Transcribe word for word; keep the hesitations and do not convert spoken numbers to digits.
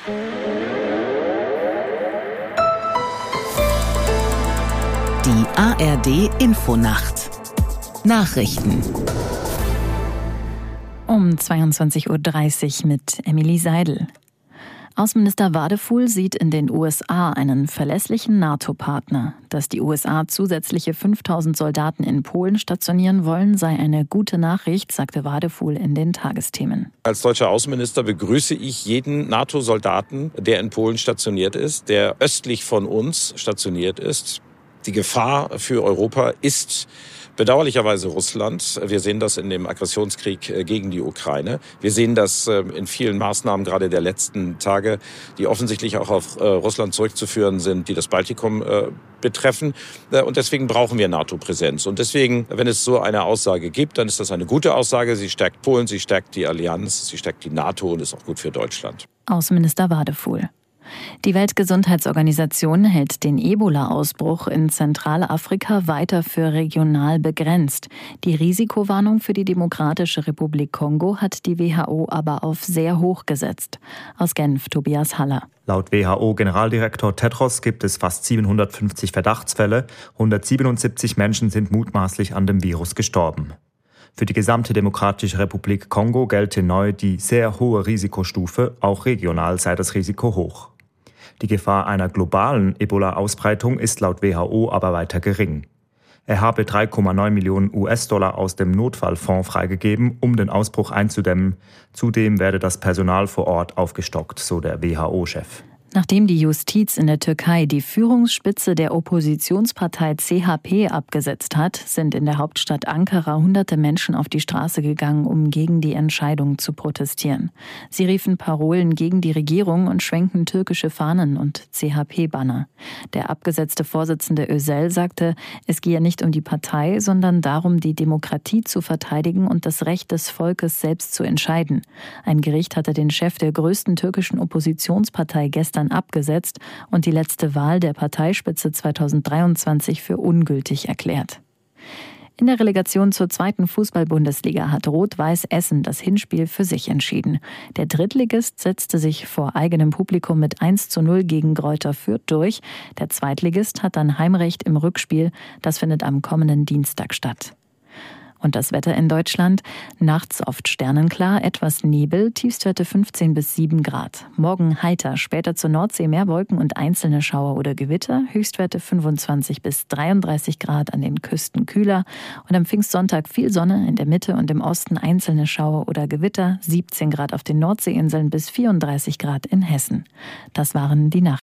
Die A R D-Infonacht. Nachrichten. Um zweiundzwanzig Uhr dreißig mit Emily Seidel. Außenminister Wadefuhl sieht in den U S A einen verlässlichen NATO-Partner. Dass die U S A zusätzliche fünftausend Soldaten in Polen stationieren wollen, sei eine gute Nachricht, sagte Wadefuhl in den Tagesthemen. Als deutscher Außenminister begrüße ich jeden NATO-Soldaten, der in Polen stationiert ist, der östlich von uns stationiert ist. Die Gefahr für Europa ist bedauerlicherweise Russland. Wir sehen das in dem Aggressionskrieg gegen die Ukraine. Wir sehen das in vielen Maßnahmen gerade der letzten Tage, die offensichtlich auch auf Russland zurückzuführen sind, die das Baltikum betreffen. Und deswegen brauchen wir NATO-Präsenz. Und deswegen, wenn es so eine Aussage gibt, dann ist das eine gute Aussage. Sie stärkt Polen, sie stärkt die Allianz, sie stärkt die NATO und ist auch gut für Deutschland. Außenminister Wadefuhl. Die Weltgesundheitsorganisation hält den Ebola-Ausbruch in Zentralafrika weiter für regional begrenzt. Die Risikowarnung für die Demokratische Republik Kongo hat die W H O aber auf sehr hoch gesetzt. Aus Genf, Tobias Haller. Laut W H O-Generaldirektor Tedros gibt es fast siebenhundertfünfzig Verdachtsfälle. hundertsiebenundsiebzig Menschen sind mutmaßlich an dem Virus gestorben. Für die gesamte Demokratische Republik Kongo gelte neu die sehr hohe Risikostufe, auch regional sei das Risiko hoch. Die Gefahr einer globalen Ebola-Ausbreitung ist laut W H O aber weiter gering. Er habe drei Komma neun Millionen U S-Dollar aus dem Notfallfonds freigegeben, um den Ausbruch einzudämmen. Zudem werde das Personal vor Ort aufgestockt, so der W H O-Chef. Nachdem die Justiz in der Türkei die Führungsspitze der Oppositionspartei C H P abgesetzt hat, sind in der Hauptstadt Ankara hunderte Menschen auf die Straße gegangen, um gegen die Entscheidung zu protestieren. Sie riefen Parolen gegen die Regierung und schwenkten türkische Fahnen und C H P-Banner. Der abgesetzte Vorsitzende Özel sagte, es gehe nicht um die Partei, sondern darum, die Demokratie zu verteidigen und das Recht des Volkes selbst zu entscheiden. Ein Gericht hatte den Chef der größten türkischen Oppositionspartei gestern abgesetzt und die letzte Wahl der Parteispitze zweitausenddreiundzwanzig für ungültig erklärt. In der Relegation zur zweiten Fußball-Bundesliga hat Rot-Weiß Essen das Hinspiel für sich entschieden. Der Drittligist setzte sich vor eigenem Publikum mit eins zu null gegen Greuther Fürth durch. Der Zweitligist hat dann Heimrecht im Rückspiel. Das findet am kommenden Dienstag statt. Und das Wetter in Deutschland? Nachts oft sternenklar, etwas Nebel, Tiefstwerte fünfzehn bis sieben Grad. Morgen heiter, später zur Nordsee mehr Wolken und einzelne Schauer oder Gewitter, Höchstwerte fünfundzwanzig bis dreiunddreißig Grad, an den Küsten kühler. Und am Pfingstsonntag viel Sonne, in der Mitte und im Osten einzelne Schauer oder Gewitter, siebzehn Grad auf den Nordseeinseln bis vierunddreißig Grad in Hessen. Das waren die Nachrichten.